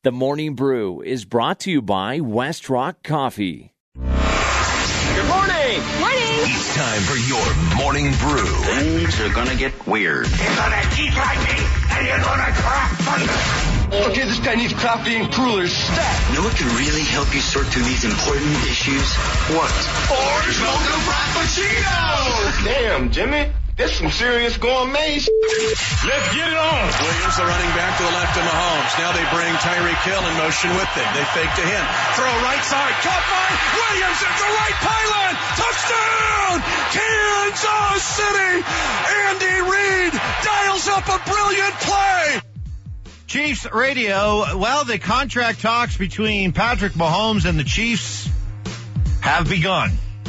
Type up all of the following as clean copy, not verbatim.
The Morning Brew is brought to you by West Rock Coffee. Good morning! Morning! It's time for your Morning Brew. Things are gonna get weird. You're gonna eat like me, and you're gonna craft thunder. Okay, this guy needs crafty and crullers stat. You know what can really help you sort through these important issues? What? Orange mocha frappuccino! Damn, Jimmy. This some serious gourmet. Let's get it on. Williams, the running back to the left of Mahomes. Now they bring Tyreek Hill in motion with them. They fake to him. Throw right side. Caught by Williams at the right pylon. Touchdown! Kansas City! Andy Reid dials up a brilliant play. Chiefs radio. Well, the contract talks between Patrick Mahomes and the Chiefs have begun.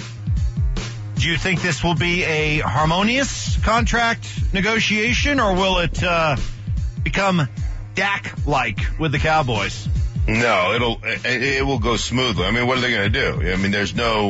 Do you think this will be a harmonious contract negotiation, or will it become Dak-like with the Cowboys? No, it will go smoothly. I mean, what are they going to do? I mean, there's no,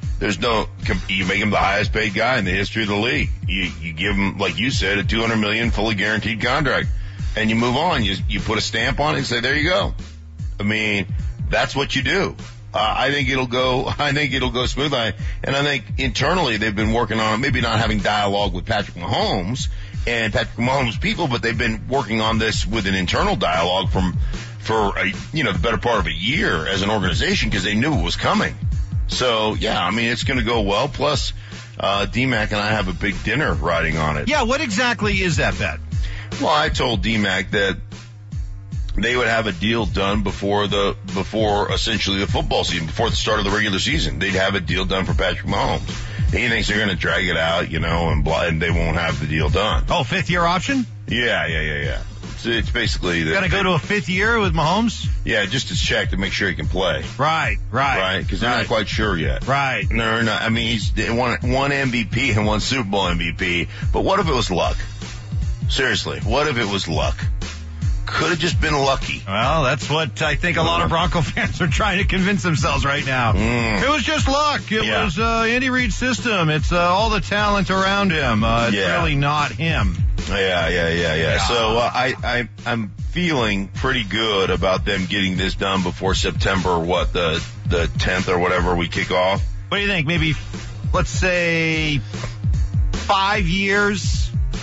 you make him the highest paid guy in the history of the league. You give him, like you said, a $200 million fully guaranteed contract, and you move on. You put a stamp on it and say, there you go. I mean, that's what you do. I think it'll go smoothly. And I think internally they've been working on maybe not having dialogue with Patrick Mahomes and Patrick Mahomes people, but they've been working on this with an internal dialogue for the better part of a year as an organization because they knew it was coming. So yeah, I mean, it's going to go well. Plus, D-Mac and I have a big dinner riding on it. Yeah. What exactly is that bet? Well, I told D-Mac that they would have a deal done before essentially the football season, before the start of the regular season. They'd have a deal done for Patrick Mahomes. He thinks they're going to drag it out, and they won't have the deal done. Oh, fifth-year option? Yeah. It's basically going to go to a fifth year with Mahomes? Yeah, just to check to make sure he can play. Right. Because they're not quite sure yet. Right. No, they're not. I mean, he's won one MVP and one Super Bowl MVP. But what if it was luck? Seriously, what if it was luck? Could have just been lucky. Well, that's what I think a lot of Bronco fans are trying to convince themselves right now. It was just luck. It was Andy Reid's system. It's all the talent around him. It's really not him. Yeah. So I'm feeling pretty good about them getting this done before September, the 10th or whatever we kick off. What do you think? Maybe, let's say, 5 years,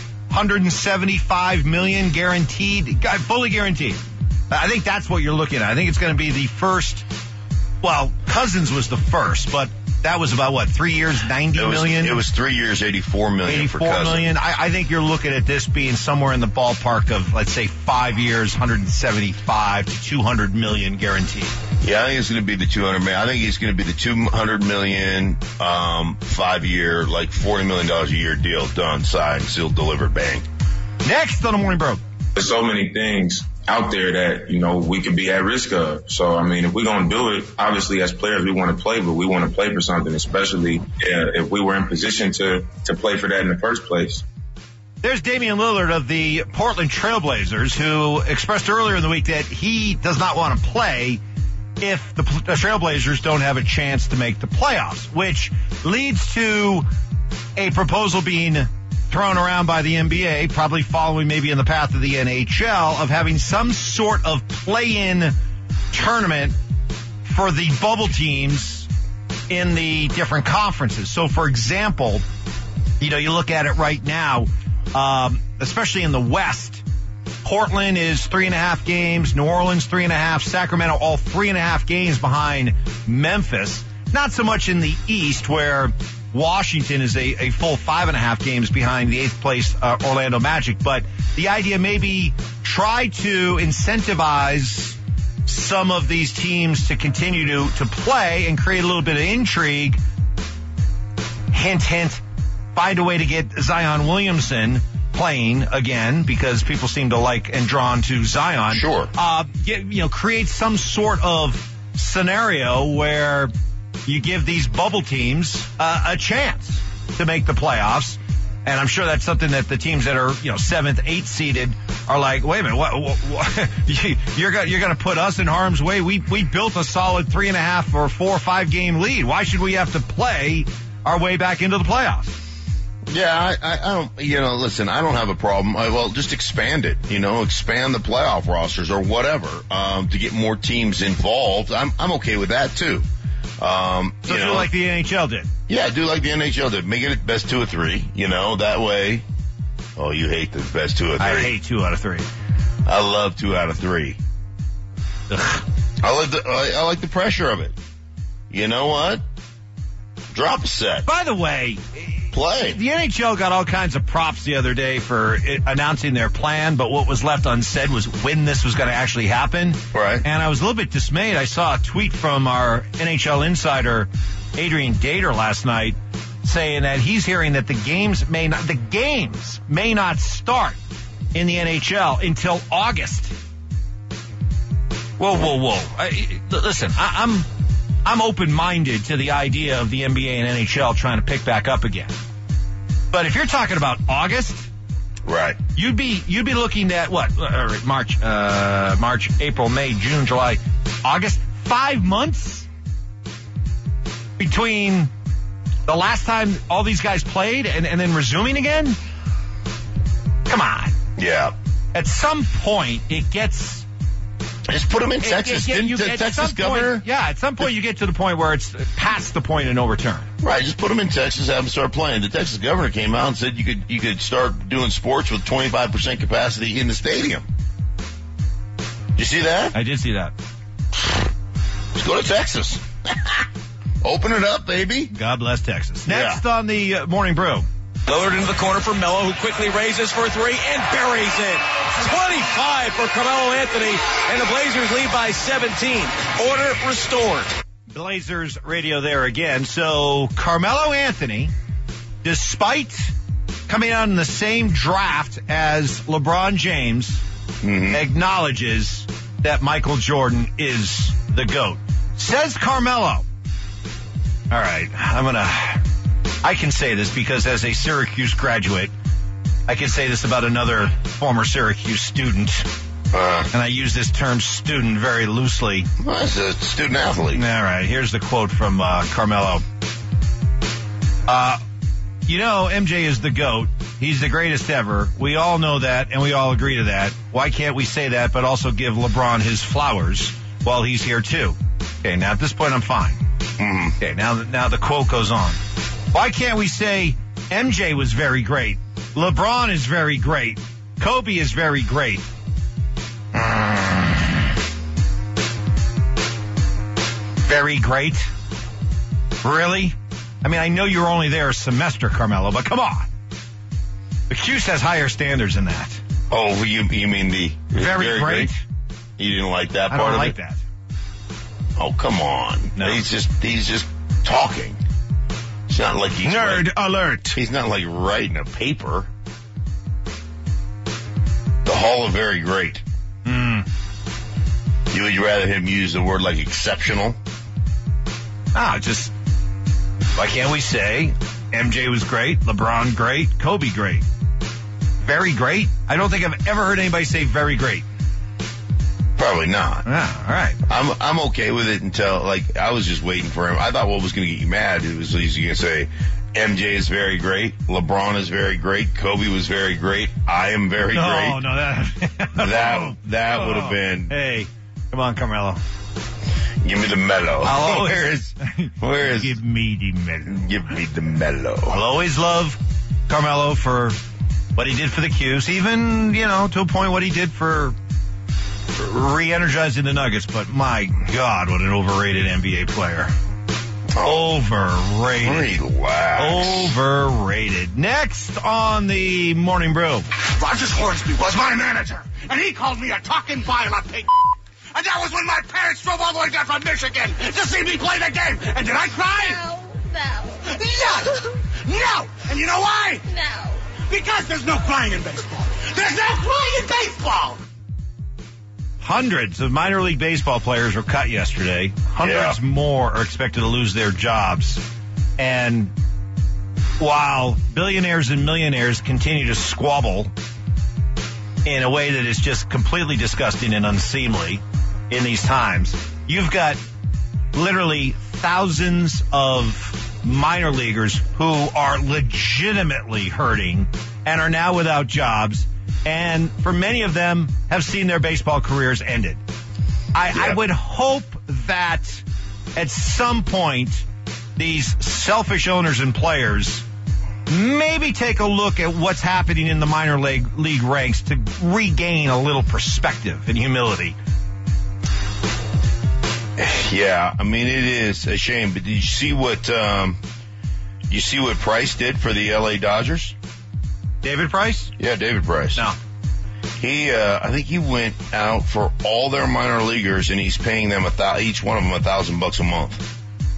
$175 million guaranteed, fully guaranteed. I think that's what you're looking at. I think it's going to be the first. Well, Cousins was the first, but that was about 3 years, $90 million? It was 3 years, $84 million for Cousins. $84 million. I think you're looking at this being somewhere in the ballpark of, let's say, 5 years, $175 to $200 million guaranteed. Yeah, I think it's going to be the $200 million. I think it's going to be the $200 million, 5 year, like $40 million a year deal done, signed, sealed, delivered, bang. Next on the Morning Brew. There's so many things out there that, we could be at risk of. So, I mean, if we're going to do it, obviously as players, we want to play, but we want to play for something, especially if we were in position to play for that in the first place. There's Damian Lillard of the Portland Trailblazers, who expressed earlier in the week that he does not want to play if the Trailblazers don't have a chance to make the playoffs, which leads to a proposal being thrown around by the NBA, probably following maybe in the path of the NHL, of having some sort of play-in tournament for the bubble teams in the different conferences. So, for example, you look at it right now, especially in the West, Portland is 3.5 games, New Orleans 3.5, Sacramento all 3.5 games behind Memphis. Not so much in the East, where Washington is a full 5.5 games behind the 8th place Orlando Magic. But the idea maybe try to incentivize some of these teams to continue to play and create a little bit of intrigue. Hint, hint, find a way to get Zion Williamson playing again, because people seem to like and drawn to Zion. Sure. Create some sort of scenario where you give these bubble teams a chance to make the playoffs. And I'm sure that's something that the teams that are, 7th, 8th seeded are like, wait a minute, what you're going to put us in harm's way? We built a solid 3.5 or 4 or 5 game lead. Why should we have to play our way back into the playoffs? Yeah, I don't, listen, I don't have a problem. Just expand it, expand the playoff rosters or whatever, to get more teams involved. I'm okay with that too. So do like the NHL did. Yeah, do like the NHL did. Make it best 2 or 3, that way. Oh, you hate the best 2 or 3. I hate 2 out of 3. I love 2 out of 3. Ugh. I like the pressure of it. You know what? Drop a set. By the way, play. The NHL got all kinds of props the other day for announcing their plan, but what was left unsaid was when this was going to actually happen. Right. And I was a little bit dismayed. I saw a tweet from our NHL insider, Adrian Dater, last night saying that he's hearing that the games may not start in the NHL until August. Whoa. Listen, I'm open-minded to the idea of the NBA and NHL trying to pick back up again. But if you're talking about August, right, you'd be looking at what? March, April, May, June, July, August. 5 months between the last time all these guys played and then resuming again? Come on. Yeah. At some point, it gets... Just put them in Texas. Didn't the Texas governor? At some point you get to the point where it's past the point of no return. Right, just put them in Texas, have them start playing. The Texas governor came out and said you could start doing sports with 25% capacity in the stadium. You see that? I did see that. Just go to Texas. Open it up, baby. God bless Texas. Next on the Morning Brew. Lillard into the corner for Melo, who quickly raises for 3 and buries it. 25 for Carmelo Anthony, and the Blazers lead by 17. Order restored. Blazers radio there again. So Carmelo Anthony, despite coming out in the same draft as LeBron James, acknowledges that Michael Jordan is the GOAT. Says Carmelo. All right, I can say this because as a Syracuse graduate, I can say this about another former Syracuse student. And I use this term student very loosely. Well, it's a student athlete. All right, here's the quote from Carmelo. MJ is the GOAT. He's the greatest ever. We all know that, and we all agree to that. Why can't we say that, but also give LeBron his flowers while he's here, too? Okay, now at this point, I'm fine. Okay, now the quote goes on. Why can't we say MJ was very great? LeBron is very great. Kobe is very great. Very great? Really? I mean, I know you were only there a semester, Carmelo, but come on. The Cuse has higher standards than that. Oh, you mean the very great? You didn't like that part of it? I don't of like it? that. Oh, come on. No. He's just talking. It's not like he's nerd alert. He's not like writing a paper. The Hall of Very Great. Would you rather him use the word like exceptional? Why can't we say MJ was great, LeBron great, Kobe great? Very great? I don't think I've ever heard anybody say very great. Probably not. Yeah, all right. I'm okay with it until, I was just waiting for him. I thought what was going to get you mad was he's going to say, MJ is very great, LeBron is very great, Kobe was very great, I am very great. No, that would have been. Hey, come on, Carmelo. Give me the mellow. Where is? Give me the mellow. Give me the mellow. I'll always love Carmelo for what he did for the Cuse, even, to a point what he did for re-energizing the Nuggets. But my God, what an overrated NBA player. Overrated. Relax. Overrated. Next on the Morning Brew. Rogers Hornsby was my manager, and he called me a talking violent pig. And that was when my parents drove all the way down from Michigan to see me play the game. And did I cry? No. And you know why? No. Because there's no crying in baseball. There's no crying in baseball. Hundreds of minor league baseball players were cut yesterday. Hundreds more are expected to lose their jobs. And while billionaires and millionaires continue to squabble in a way that is just completely disgusting and unseemly in these times, you've got literally thousands of minor leaguers who are legitimately hurting and are now without jobs, and for many of them have seen their baseball careers ended. I would hope that at some point these selfish owners and players maybe take a look at what's happening in the minor league ranks to regain a little perspective and humility. Yeah, I mean, it is a shame, but did you see what Price did for the LA Dodgers? David Price? Yeah, David Price. No. He, I think he went out for all their minor leaguers, and he's paying them each one of them $1,000 a month.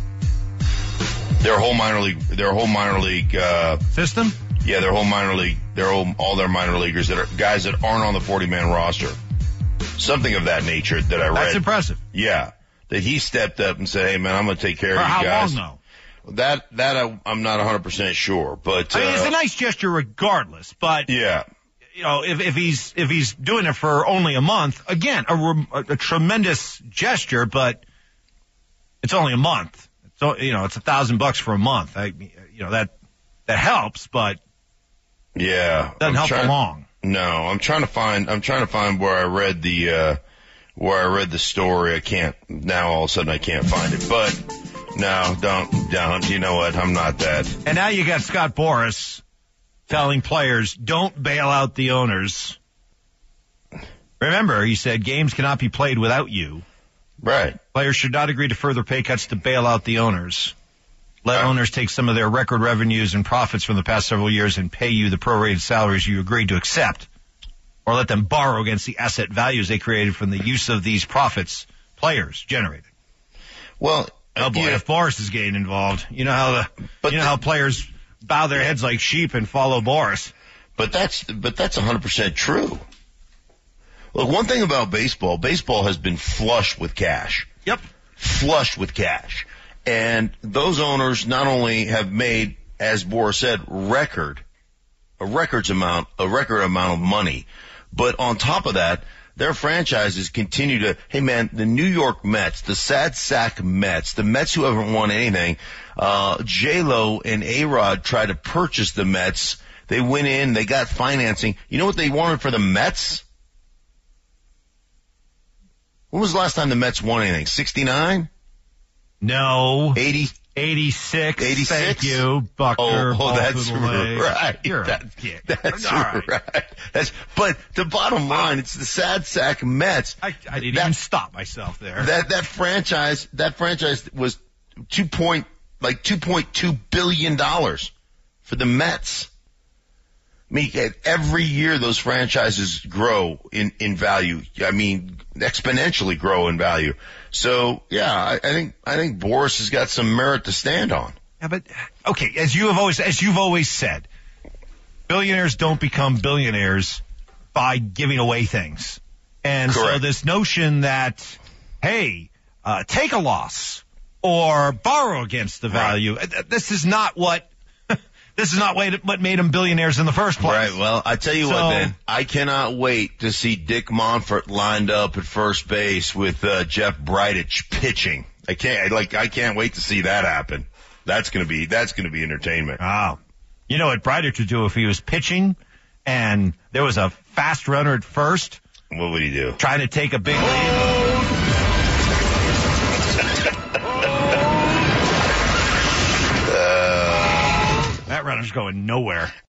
Their whole minor league system. Yeah, their whole minor league, all their minor leaguers that are guys that aren't on the 40-man roster. Something of that nature that I read. That's impressive. Yeah, that he stepped up and said, "Hey man, I'm going to take care of you guys." For how long though? That I'm not 100% sure, but I mean, it's a nice gesture regardless. But yeah, you know, if he's doing it for only a month, again, a tremendous gesture, but it's only a month. So, you know, it's $1,000 for a month. That helps, but yeah, doesn't help for long. No, I'm trying to find where I read the story. I can't now. All of a sudden, I can't find it. But no, don't. You know what? I'm not that. And now you got Scott Boras telling players, "Don't bail out the owners." Remember, he said games cannot be played without you. Right. Players should not agree to further pay cuts to bail out the owners. Let owners take some of their record revenues and profits from the past several years and pay you the prorated salaries you agreed to accept. Or let them borrow against the asset values they created from the use of these profits players generated. Well, oh boy, if Boras is getting involved, you know how players bow their heads like sheep and follow Boras. But that's 100% true. Look, one thing about baseball has been flush with cash. Yep. Flush with cash. And those owners not only have made, as Boras said, a record amount of money, but on top of that, their franchises continue to, hey man, the New York Mets, the sad sack Mets, the Mets who haven't won anything, J-Lo and A-Rod tried to purchase the Mets. They went in, they got financing. You know what they wanted for the Mets? When was the last time the Mets won anything? 69? No. 80? 86. 86? Thank you, Buckner. Oh, that's right. You're that's all right. But the bottom line, it's the sad sack Mets. I didn't even stop myself there. That franchise was $2.2 billion for the Mets. I mean, every year those franchises grow in value. I mean, exponentially grow in value. So, yeah, I think Boras has got some merit to stand on. Yeah, but okay, as you've always said, billionaires don't become billionaires by giving away things. And Correct. So this notion that, hey, take a loss or borrow against the value, this is not what made them billionaires in the first place. Right. Well, I tell you what, then, I cannot wait to see Dick Monfort lined up at first base with Jeff Bridich pitching. I can't wait to see that happen. That's gonna be entertainment. Wow. You know what Bridich would do if he was pitching and there was a fast runner at first? What would he do? Trying to take a big lead. That runner's going nowhere.